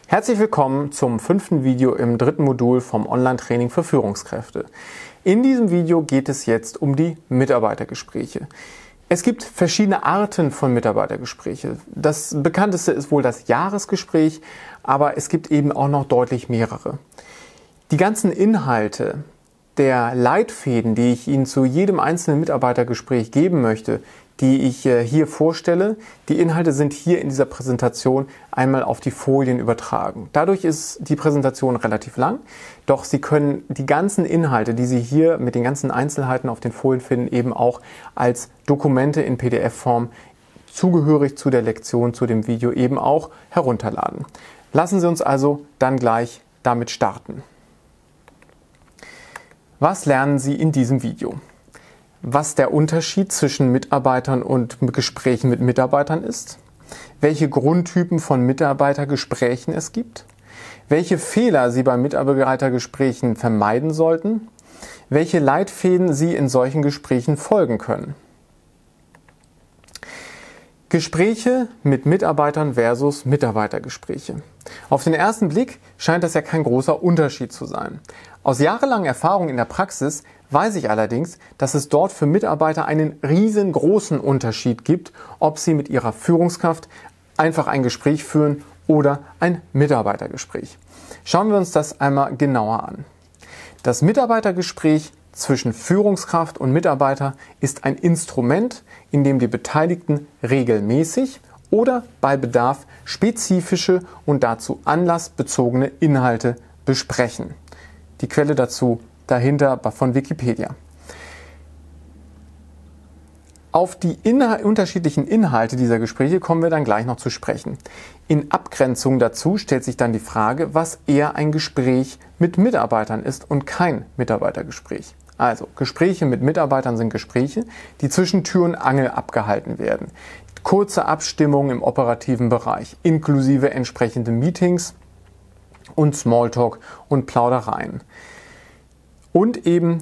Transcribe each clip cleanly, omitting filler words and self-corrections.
Herzlich willkommen zum 5. Video im 3. Modul vom Online-Training für Führungskräfte. In diesem Video geht es jetzt um die Mitarbeitergespräche. Es gibt verschiedene Arten von Mitarbeitergespräche. Das bekannteste ist wohl das Jahresgespräch, aber es gibt eben auch noch deutlich mehrere. Die ganzen Inhalte der Leitfäden, die ich Ihnen zu jedem einzelnen Mitarbeitergespräch geben möchte, die ich hier vorstelle, die Inhalte sind hier in dieser Präsentation einmal auf die Folien übertragen. Dadurch ist die Präsentation relativ lang, doch Sie können die ganzen Inhalte, die Sie hier mit den ganzen Einzelheiten auf den Folien finden, eben auch als Dokumente in PDF-Form zugehörig zu der Lektion, zu dem Video eben auch herunterladen. Lassen Sie uns also dann gleich damit starten. Was lernen Sie in diesem Video? Was der Unterschied zwischen Mitarbeitern und Gesprächen mit Mitarbeitern ist, welche Grundtypen von Mitarbeitergesprächen es gibt, welche Fehler Sie bei Mitarbeitergesprächen vermeiden sollten, welche Leitfäden Sie in solchen Gesprächen folgen können. Gespräche mit Mitarbeitern versus Mitarbeitergespräche. Auf den ersten Blick scheint das ja kein großer Unterschied zu sein. Aus jahrelanger Erfahrung in der Praxis weiß ich allerdings, dass es dort für Mitarbeiter einen riesengroßen Unterschied gibt, ob sie mit ihrer Führungskraft einfach ein Gespräch führen oder ein Mitarbeitergespräch. Schauen wir uns das einmal genauer an. Das Mitarbeitergespräch zwischen Führungskraft und Mitarbeiter ist ein Instrument, in dem die Beteiligten regelmäßig oder bei Bedarf spezifische und dazu anlassbezogene Inhalte besprechen. Die Quelle dazu dahinter von Wikipedia. Auf die unterschiedlichen Inhalte dieser Gespräche kommen wir dann gleich noch zu sprechen. In Abgrenzung dazu stellt sich dann die Frage, was eher ein Gespräch mit Mitarbeitern ist und kein Mitarbeitergespräch. Also, Gespräche mit Mitarbeitern sind Gespräche, die zwischen Tür und Angel abgehalten werden. Kurze Abstimmungen im operativen Bereich, inklusive entsprechende Meetings und Smalltalk und Plaudereien. Und eben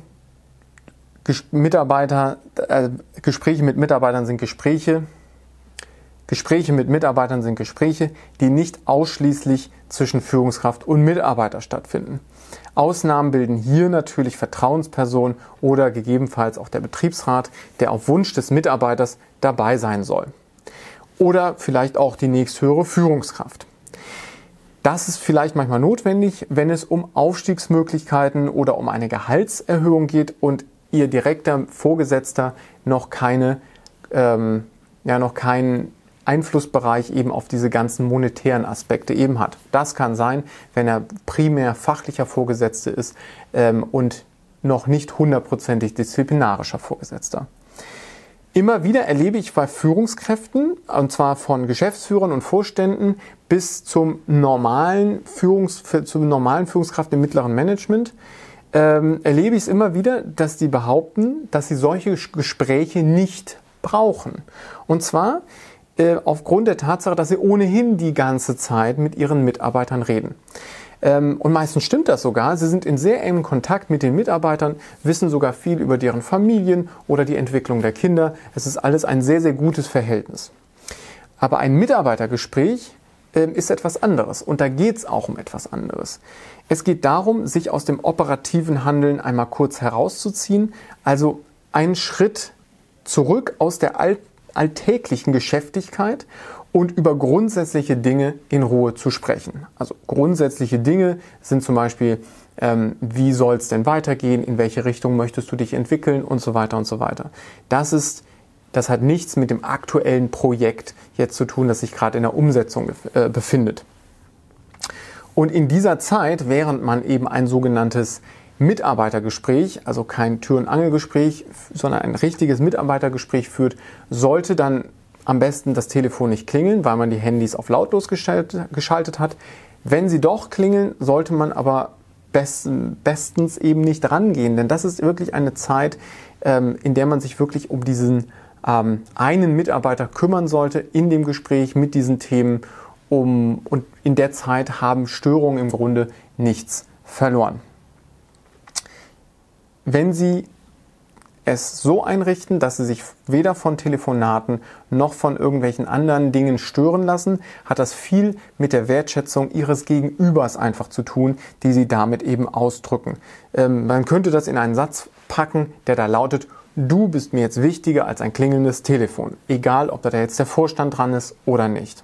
Gespräche mit Mitarbeitern sind Gespräche mit Mitarbeitern sind Gespräche, die nicht ausschließlich zwischen Führungskraft und Mitarbeiter stattfinden. Ausnahmen bilden hier natürlich Vertrauenspersonen oder gegebenenfalls auch der Betriebsrat, der auf Wunsch des Mitarbeiters dabei sein soll. Oder vielleicht auch die nächsthöhere Führungskraft. Das ist vielleicht manchmal notwendig, wenn es um Aufstiegsmöglichkeiten oder um eine Gehaltserhöhung geht und Ihr direkter Vorgesetzter noch keinen Einflussbereich eben auf diese ganzen monetären Aspekte eben hat. Das kann sein, wenn er primär fachlicher Vorgesetzter ist und noch nicht hundertprozentig disziplinarischer Vorgesetzter. Immer wieder erlebe ich bei Führungskräften, und zwar von Geschäftsführern und Vorständen bis zum normalen Führungskraft im mittleren Management, erlebe ich es immer wieder, dass die behaupten, dass sie solche Gespräche nicht brauchen. Und zwar aufgrund der Tatsache, dass sie ohnehin die ganze Zeit mit ihren Mitarbeitern reden. Und meistens stimmt das sogar. Sie sind in sehr engem Kontakt mit den Mitarbeitern, wissen sogar viel über deren Familien oder die Entwicklung der Kinder. Es ist alles ein sehr, sehr gutes Verhältnis. Aber ein Mitarbeitergespräch ist etwas anderes und da geht es auch um etwas anderes. Es geht darum, sich aus dem operativen Handeln einmal kurz herauszuziehen, also einen Schritt zurück aus der alltäglichen Geschäftigkeit und über grundsätzliche Dinge in Ruhe zu sprechen. Also grundsätzliche Dinge sind zum Beispiel, wie soll es denn weitergehen, in welche Richtung möchtest du dich entwickeln und so weiter und so weiter. Das hat nichts mit dem aktuellen Projekt jetzt zu tun, das sich gerade in der Umsetzung befindet. Und in dieser Zeit, während man eben ein sogenanntes Mitarbeitergespräch, also kein Tür- und Angelgespräch, sondern ein richtiges Mitarbeitergespräch führt, sollte dann am besten das Telefon nicht klingeln, weil man die Handys auf lautlos geschaltet hat. Wenn sie doch klingeln, sollte man aber bestens eben nicht rangehen, denn das ist wirklich eine Zeit, in der man sich wirklich um diesen einen Mitarbeiter kümmern sollte in dem Gespräch mit diesen Themen, und in der Zeit haben Störungen im Grunde nichts verloren. Wenn Sie es so einrichten, dass sie sich weder von Telefonaten noch von irgendwelchen anderen Dingen stören lassen, hat das viel mit der Wertschätzung ihres Gegenübers einfach zu tun, die sie damit eben ausdrücken. Man könnte das in einen Satz packen, der da lautet: Du bist mir jetzt wichtiger als ein klingelndes Telefon, egal ob da jetzt der Vorstand dran ist oder nicht.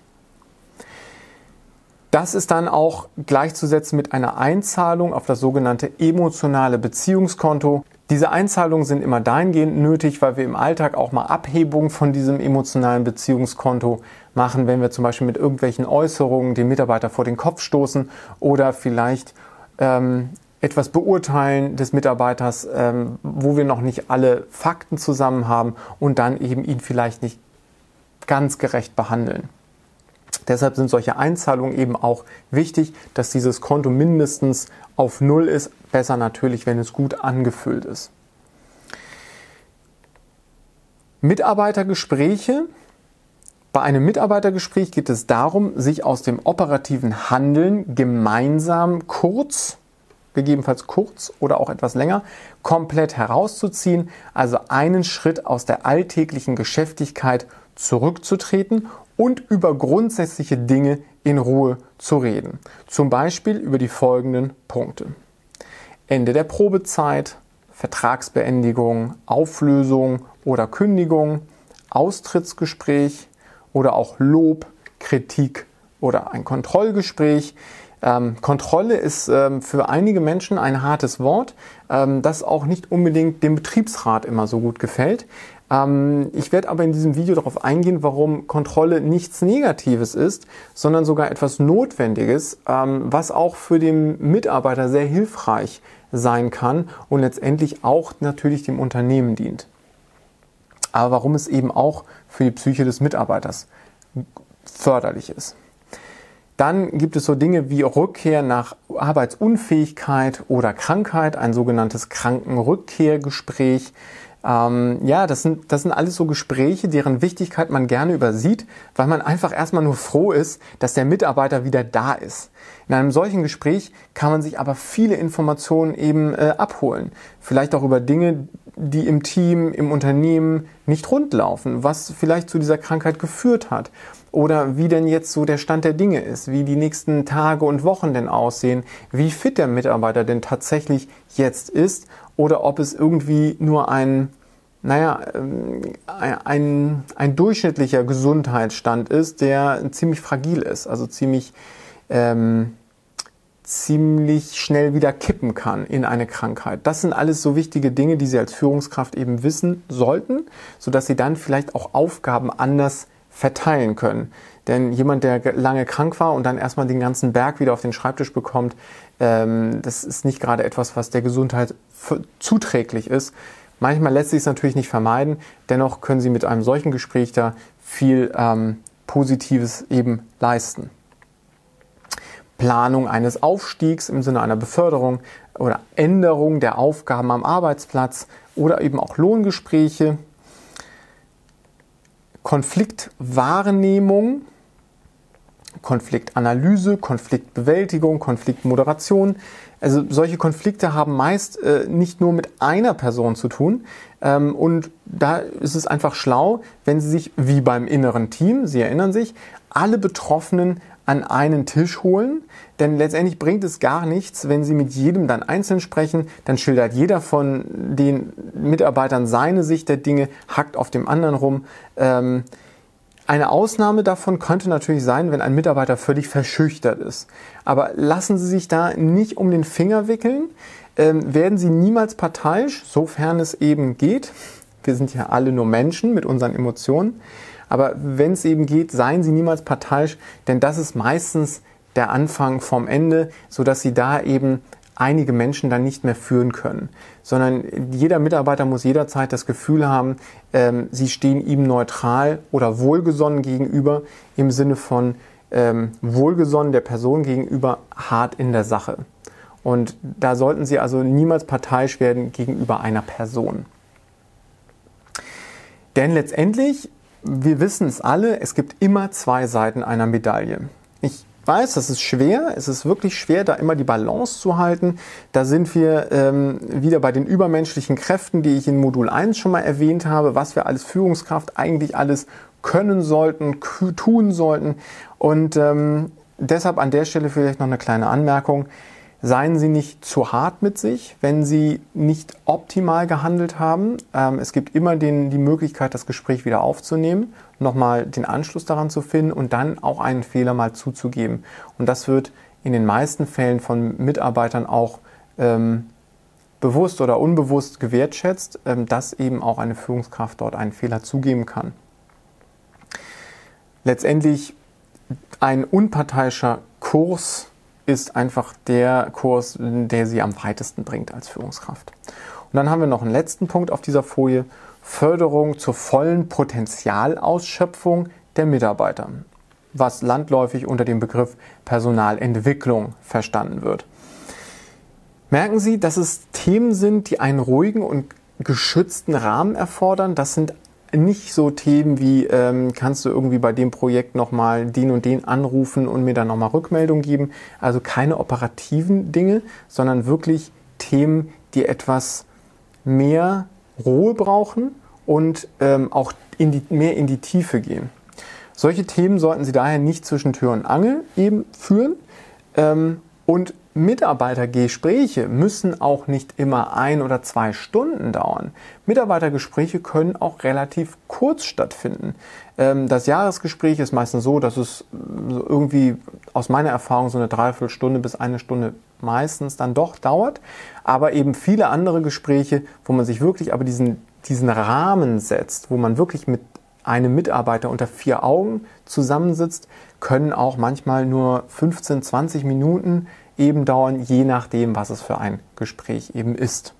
Das ist dann auch gleichzusetzen mit einer Einzahlung auf das sogenannte emotionale Beziehungskonto. Diese Einzahlungen sind immer dahingehend nötig, weil wir im Alltag auch mal Abhebungen von diesem emotionalen Beziehungskonto machen, wenn wir zum Beispiel mit irgendwelchen Äußerungen den Mitarbeiter vor den Kopf stoßen oder vielleicht etwas beurteilen des Mitarbeiters, wo wir noch nicht alle Fakten zusammen haben und dann eben ihn vielleicht nicht ganz gerecht behandeln. Deshalb sind solche Einzahlungen eben auch wichtig, dass dieses Konto mindestens auf 0 ist. Besser natürlich, wenn es gut angefüllt ist. Mitarbeitergespräche. Bei einem Mitarbeitergespräch geht es darum, sich aus dem operativen Handeln gemeinsam gegebenenfalls kurz oder auch etwas länger, komplett herauszuziehen, also einen Schritt aus der alltäglichen Geschäftigkeit zurückzutreten und über grundsätzliche Dinge in Ruhe zu reden. Zum Beispiel über die folgenden Punkte: Ende der Probezeit, Vertragsbeendigung, Auflösung oder Kündigung, Austrittsgespräch oder auch Lob, Kritik oder ein Kontrollgespräch. Kontrolle ist für einige Menschen ein hartes Wort, das auch nicht unbedingt dem Betriebsrat immer so gut gefällt. Ich werde aber in diesem Video darauf eingehen, warum Kontrolle nichts Negatives ist, sondern sogar etwas Notwendiges, was auch für den Mitarbeiter sehr hilfreich sein kann und letztendlich auch natürlich dem Unternehmen dient. Aber warum es eben auch für die Psyche des Mitarbeiters förderlich ist. Dann gibt es so Dinge wie Rückkehr nach Arbeitsunfähigkeit oder Krankheit, ein sogenanntes Krankenrückkehrgespräch. Das sind alles so Gespräche, deren Wichtigkeit man gerne übersieht, weil man einfach erstmal nur froh ist, dass der Mitarbeiter wieder da ist. In einem solchen Gespräch kann man sich aber viele Informationen eben abholen. Vielleicht auch über Dinge, die im Team, im Unternehmen nicht rund laufen, was vielleicht zu dieser Krankheit geführt hat. Oder wie denn jetzt so der Stand der Dinge ist, wie die nächsten Tage und Wochen denn aussehen, wie fit der Mitarbeiter denn tatsächlich jetzt ist oder ob es irgendwie nur ein durchschnittlicher Gesundheitsstand ist, der ziemlich fragil ist, also ziemlich schnell wieder kippen kann in eine Krankheit. Das sind alles so wichtige Dinge, die Sie als Führungskraft eben wissen sollten, sodass Sie dann vielleicht auch Aufgaben anders verteilen können. Denn jemand, der lange krank war und dann erstmal den ganzen Berg wieder auf den Schreibtisch bekommt, das ist nicht gerade etwas, was der Gesundheit zuträglich ist. Manchmal lässt sich es natürlich nicht vermeiden, dennoch können Sie mit einem solchen Gespräch da viel Positives eben leisten. Planung eines Aufstiegs im Sinne einer Beförderung oder Änderung der Aufgaben am Arbeitsplatz oder eben auch Lohngespräche. Konfliktwahrnehmung, Konfliktanalyse, Konfliktbewältigung, Konfliktmoderation. Also solche Konflikte haben meist nicht nur mit einer Person zu tun. Und da ist es einfach schlau, wenn Sie sich, wie beim inneren Team, Sie erinnern sich, alle Betroffenen an einen Tisch holen, denn letztendlich bringt es gar nichts, wenn Sie mit jedem dann einzeln sprechen, dann schildert jeder von den Mitarbeitern seine Sicht der Dinge, hackt auf dem anderen rum. Eine Ausnahme davon könnte natürlich sein, wenn ein Mitarbeiter völlig verschüchtert ist. Aber lassen Sie sich da nicht um den Finger wickeln, werden Sie niemals parteiisch, sofern es eben geht. Wir sind ja alle nur Menschen mit unseren Emotionen. Aber wenn es eben geht, seien Sie niemals parteiisch, denn das ist meistens der Anfang vom Ende, sodass Sie da eben einige Menschen dann nicht mehr führen können. Sondern jeder Mitarbeiter muss jederzeit das Gefühl haben, Sie stehen ihm neutral oder wohlgesonnen gegenüber, im Sinne von wohlgesonnen der Person gegenüber, hart in der Sache. Und da sollten Sie also niemals parteiisch werden gegenüber einer Person. Denn letztendlich, wir wissen es alle, es gibt immer zwei Seiten einer Medaille. Ich weiß, das ist schwer, es ist wirklich schwer, da immer die Balance zu halten. Da sind wir wieder bei den übermenschlichen Kräften, die ich in Modul 1 schon mal erwähnt habe, was wir als Führungskraft eigentlich alles können sollten, tun sollten. Und deshalb an der Stelle vielleicht noch eine kleine Anmerkung. Seien Sie nicht zu hart mit sich, wenn Sie nicht optimal gehandelt haben. Es gibt immer die Möglichkeit, das Gespräch wieder aufzunehmen, nochmal den Anschluss daran zu finden und dann auch einen Fehler mal zuzugeben. Und das wird in den meisten Fällen von Mitarbeitern auch bewusst oder unbewusst gewertschätzt, dass eben auch eine Führungskraft dort einen Fehler zugeben kann. Letztendlich ein unparteiischer Kurs ist einfach der Kurs, der Sie am weitesten bringt als Führungskraft. Und dann haben wir noch einen letzten Punkt auf dieser Folie: Förderung zur vollen Potenzialausschöpfung der Mitarbeiter, was landläufig unter dem Begriff Personalentwicklung verstanden wird. Merken Sie, dass es Themen sind, die einen ruhigen und geschützten Rahmen erfordern. Das sind nicht so Themen wie, kannst du irgendwie bei dem Projekt nochmal den und den anrufen und mir dann nochmal Rückmeldung geben. Also keine operativen Dinge, sondern wirklich Themen, die etwas mehr Ruhe brauchen und auch mehr in die Tiefe gehen. Solche Themen sollten Sie daher nicht zwischen Tür und Angel eben führen. Und Mitarbeitergespräche müssen auch nicht immer 1 oder 2 Stunden dauern. Mitarbeitergespräche können auch relativ kurz stattfinden. Das Jahresgespräch ist meistens so, dass es irgendwie aus meiner Erfahrung so eine Dreiviertelstunde bis 1 Stunde meistens dann doch dauert. Aber eben viele andere Gespräche, wo man sich wirklich aber diesen Rahmen setzt, wo man wirklich mit einem Mitarbeiter unter 4 Augen zusammensitzt, können auch manchmal nur 15, 20 Minuten eben dauern, je nachdem, was es für ein Gespräch eben ist.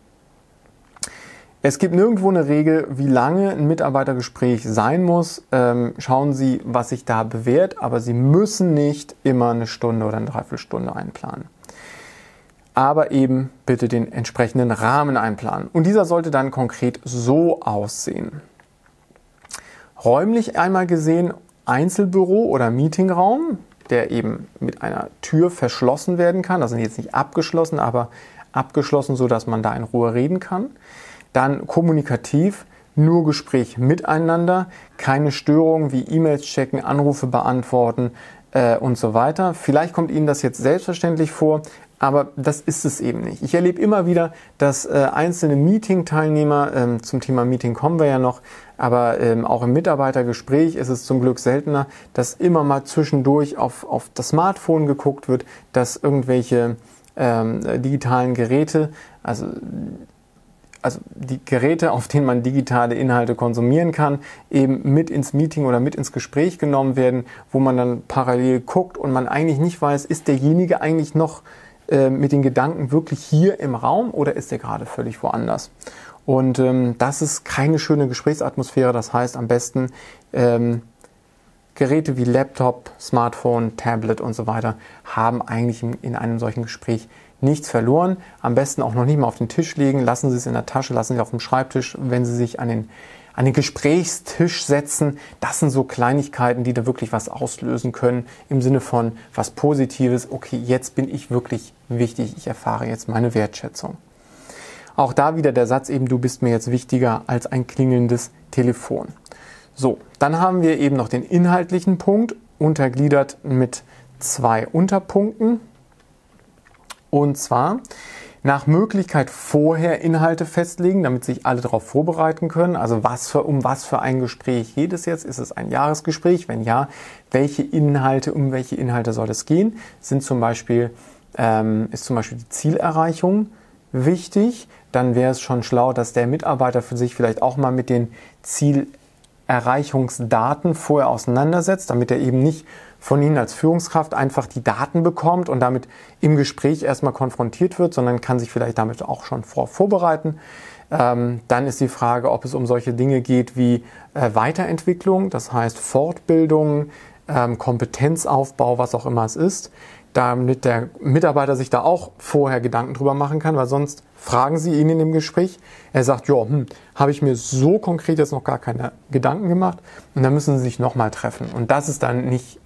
Es gibt nirgendwo eine Regel, wie lange ein Mitarbeitergespräch sein muss. Schauen Sie, was sich da bewährt, aber Sie müssen nicht immer 1 Stunde oder eine Dreiviertelstunde einplanen. Aber eben bitte den entsprechenden Rahmen einplanen. Und dieser sollte dann konkret so aussehen. Räumlich einmal gesehen Einzelbüro oder Meetingraum, der eben mit einer Tür verschlossen werden kann. Das sind jetzt nicht abgeschlossen, aber abgeschlossen, sodass man da in Ruhe reden kann. Dann kommunikativ, nur Gespräch miteinander, keine Störungen wie E-Mails checken, Anrufe beantworten und so weiter. Vielleicht kommt Ihnen das jetzt selbstverständlich vor, aber das ist es eben nicht. Ich erlebe immer wieder, dass einzelne Meeting-Teilnehmer, zum Thema Meeting kommen wir ja noch, aber auch im Mitarbeitergespräch ist es zum Glück seltener, dass immer mal zwischendurch auf das Smartphone geguckt wird, dass irgendwelche digitalen Geräte, also die Geräte, auf denen man digitale Inhalte konsumieren kann, eben mit ins Meeting oder mit ins Gespräch genommen werden, wo man dann parallel guckt und man eigentlich nicht weiß, ist derjenige eigentlich noch mit den Gedanken wirklich hier im Raum oder ist er gerade völlig woanders? Und das ist keine schöne Gesprächsatmosphäre. Das heißt, am besten Geräte wie Laptop, Smartphone, Tablet und so weiter haben eigentlich in einem solchen Gespräch nichts verloren. Am besten auch noch nicht mal auf den Tisch legen. Lassen Sie es in der Tasche, lassen Sie es auf dem Schreibtisch, wenn Sie sich an den Gesprächstisch setzen. Das sind so Kleinigkeiten, die da wirklich was auslösen können im Sinne von was Positives. Okay, jetzt bin ich wirklich wichtig. Ich erfahre jetzt meine Wertschätzung. Auch da wieder der Satz eben, du bist mir jetzt wichtiger als ein klingelndes Telefon. So, dann haben wir eben noch den inhaltlichen Punkt, untergliedert mit 2 Unterpunkten. Und zwar nach Möglichkeit vorher Inhalte festlegen, damit sich alle darauf vorbereiten können. Also um was für ein Gespräch geht es jetzt? Ist es ein Jahresgespräch? Wenn ja, um welche Inhalte soll es gehen? Ist zum Beispiel die Zielerreichung wichtig? Dann wäre es schon schlau, dass der Mitarbeiter für sich vielleicht auch mal mit den Zielerreichungsdaten vorher auseinandersetzt, damit er eben nicht von Ihnen als Führungskraft einfach die Daten bekommt und damit im Gespräch erstmal konfrontiert wird, sondern kann sich vielleicht damit auch schon vorbereiten. Dann ist die Frage, ob es um solche Dinge geht wie Weiterentwicklung, das heißt Fortbildung, Kompetenzaufbau, was auch immer es ist, damit der Mitarbeiter sich da auch vorher Gedanken drüber machen kann, weil sonst fragen Sie ihn in dem Gespräch, er sagt, ja, habe ich mir so konkret jetzt noch gar keine Gedanken gemacht und dann müssen Sie sich nochmal treffen und das ist dann nicht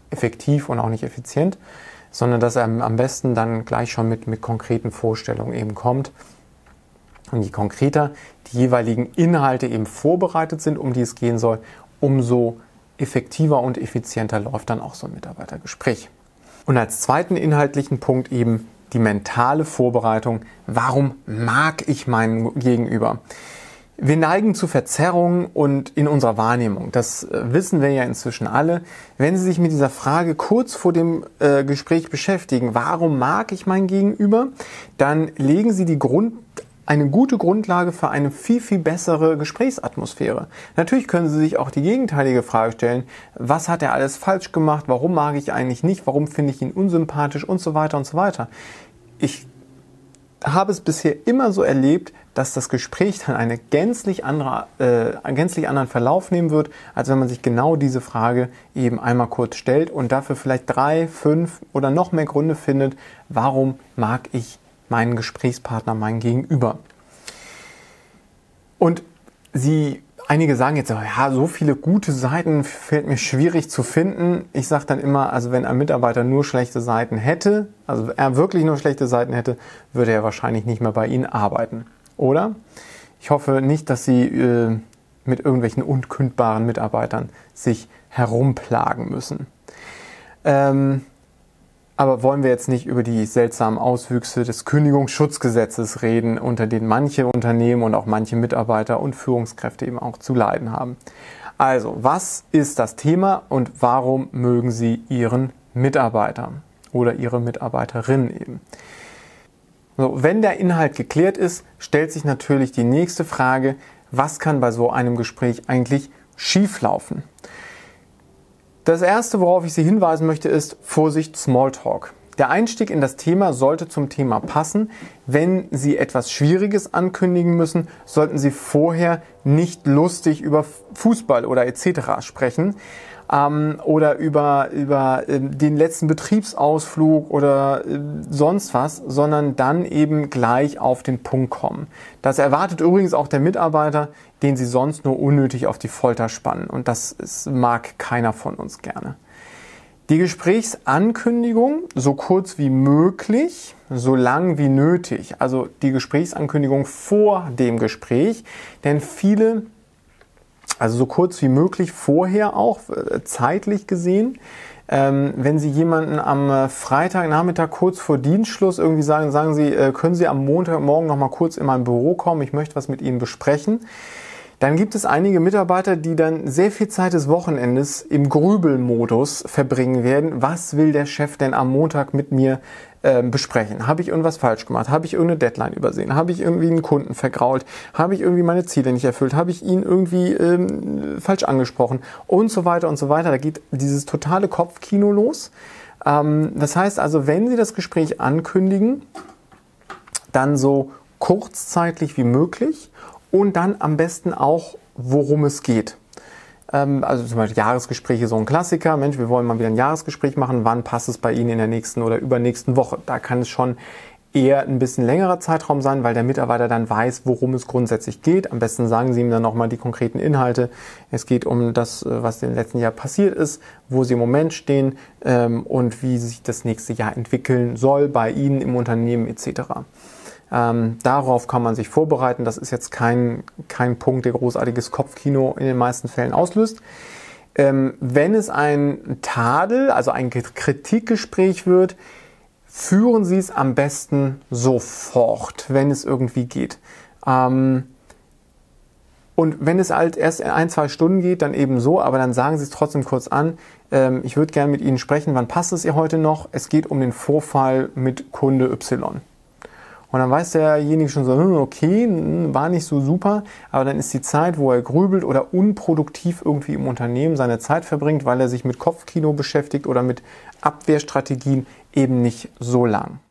effektiv und auch nicht effizient, sondern dass er am besten dann gleich schon mit konkreten Vorstellungen eben kommt. Und je konkreter die jeweiligen Inhalte eben vorbereitet sind, um die es gehen soll, umso effektiver und effizienter läuft dann auch so ein Mitarbeitergespräch. Und als zweiten inhaltlichen Punkt eben die mentale Vorbereitung. Warum mag ich meinen Gegenüber? Wir neigen zu Verzerrungen und in unserer Wahrnehmung. Das wissen wir ja inzwischen alle. Wenn Sie sich mit dieser Frage kurz vor dem Gespräch beschäftigen, warum mag ich mein Gegenüber, dann legen Sie eine gute Grundlage für eine viel, viel bessere Gesprächsatmosphäre. Natürlich können Sie sich auch die gegenteilige Frage stellen, was hat er alles falsch gemacht, warum mag ich eigentlich nicht, warum finde ich ihn unsympathisch und so weiter und so weiter. Ich habe es bisher immer so erlebt, dass das Gespräch dann einen gänzlich anderen Verlauf nehmen wird, als wenn man sich genau diese Frage eben einmal kurz stellt und dafür vielleicht 3, 5 oder noch mehr Gründe findet, warum mag ich meinen Gesprächspartner, meinen Gegenüber. Und einige sagen jetzt, ja, so viele gute Seiten fällt mir schwierig zu finden. Ich sage dann immer, also wenn ein Mitarbeiter nur schlechte Seiten hätte, also er wirklich nur schlechte Seiten hätte, würde er wahrscheinlich nicht mehr bei Ihnen arbeiten. Oder? Ich hoffe nicht, dass Sie mit irgendwelchen unkündbaren Mitarbeitern sich herumplagen müssen. Aber wollen wir jetzt nicht über die seltsamen Auswüchse des Kündigungsschutzgesetzes reden, unter denen manche Unternehmen und auch manche Mitarbeiter und Führungskräfte eben auch zu leiden haben. Also, was ist das Thema und warum mögen Sie Ihren Mitarbeiter oder Ihre Mitarbeiterin eben? So, wenn der Inhalt geklärt ist, stellt sich natürlich die nächste Frage, was kann bei so einem Gespräch eigentlich schieflaufen? Das erste, worauf ich Sie hinweisen möchte, ist Vorsicht Smalltalk. Der Einstieg in das Thema sollte zum Thema passen. Wenn Sie etwas Schwieriges ankündigen müssen, sollten Sie vorher nicht lustig über Fußball oder etc. sprechen oder über den letzten Betriebsausflug oder sonst was, sondern dann eben gleich auf den Punkt kommen. Das erwartet übrigens auch der Mitarbeiter, den Sie sonst nur unnötig auf die Folter spannen. Und das mag keiner von uns gerne. Die Gesprächsankündigung so kurz wie möglich, so lang wie nötig. Also die Gesprächsankündigung vor dem Gespräch. Denn also so kurz wie möglich vorher auch, zeitlich gesehen. Wenn Sie jemanden am Freitagnachmittag kurz vor Dienstschluss irgendwie sagen Sie, können Sie am Montagmorgen noch mal kurz in mein Büro kommen, ich möchte was mit Ihnen besprechen. Dann gibt es einige Mitarbeiter, die dann sehr viel Zeit des Wochenendes im Grübelmodus verbringen werden. Was will der Chef denn am Montag mit mir besprechen? Habe ich irgendwas falsch gemacht? Habe ich irgendeine Deadline übersehen? Habe ich irgendwie einen Kunden vergrault? Habe ich irgendwie meine Ziele nicht erfüllt? Habe ich ihn irgendwie falsch angesprochen? Und so weiter und so weiter. Da geht dieses totale Kopfkino los. Das heißt also, wenn Sie das Gespräch ankündigen, dann so kurzzeitlich wie möglich. Und dann am besten auch, worum es geht. Also zum Beispiel Jahresgespräche, so ein Klassiker. Mensch, wir wollen mal wieder ein Jahresgespräch machen. Wann passt es bei Ihnen in der nächsten oder übernächsten Woche? Da kann es schon eher ein bisschen längerer Zeitraum sein, weil der Mitarbeiter dann weiß, worum es grundsätzlich geht. Am besten sagen Sie ihm dann nochmal die konkreten Inhalte. Es geht um das, was im letzten Jahr passiert ist, wo Sie im Moment stehen und wie sich das nächste Jahr entwickeln soll bei Ihnen im Unternehmen etc. Darauf kann man sich vorbereiten. Das ist jetzt kein Punkt, der großartiges Kopfkino in den meisten Fällen auslöst. Wenn es ein Tadel, also ein Kritikgespräch wird, führen Sie es am besten sofort, wenn es irgendwie geht. Und wenn es halt erst 1-2 Stunden geht, dann eben so, aber dann sagen Sie es trotzdem kurz an. Ich würde gerne mit Ihnen sprechen. Wann passt es ihr heute noch? Es geht um den Vorfall mit Kunde Y. Und dann weiß derjenige schon so, okay, war nicht so super, aber dann ist die Zeit, wo er grübelt oder unproduktiv irgendwie im Unternehmen seine Zeit verbringt, weil er sich mit Kopfkino beschäftigt oder mit Abwehrstrategien, eben nicht so lang.